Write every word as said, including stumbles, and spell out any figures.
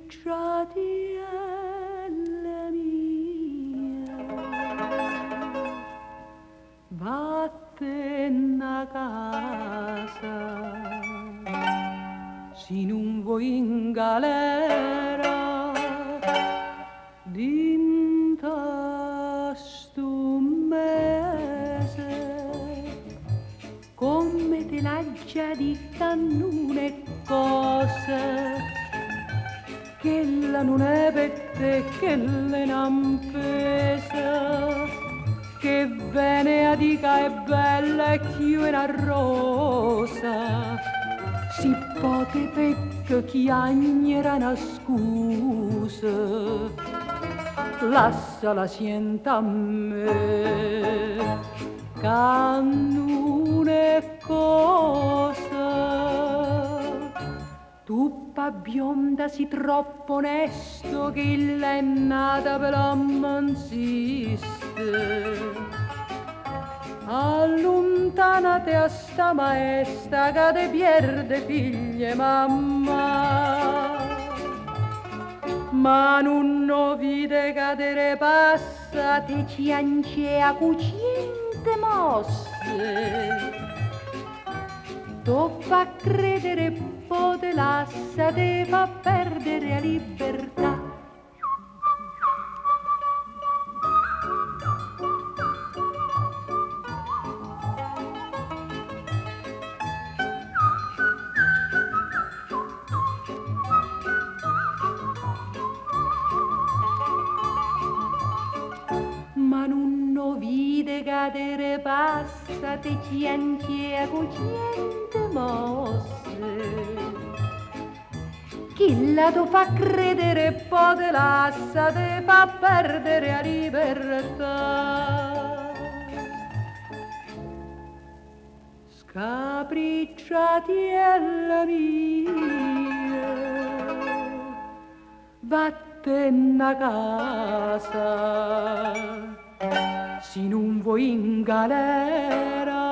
scapricciatiella mia, vattene a casa, se non vuoi in galera, dinta sto mese, come te l'ha già detta non è cosa, che la non è per te, che le non pesa, che bene a dica è bella e più è una rosa, si pote pecco chiagnera una scusa, lasciala sienta a me, che non è cosa. Tu pa bionda si troppo onesto che il è nata per l'amma insiste. Allontanate a sta maestra che te pierde figlie mamma. Ma non no vide cadere passa te ciance a cucinte mosse. Tu fa credere pote lassa te fa perdere la libertà. Ma non no vide cadere passa te ciance a cucinte mosse. Chi la tu fa credere pote lassa te fa perdere la libertà. Scapricciatiella mia, vattene a casa, se non vuoi in galera.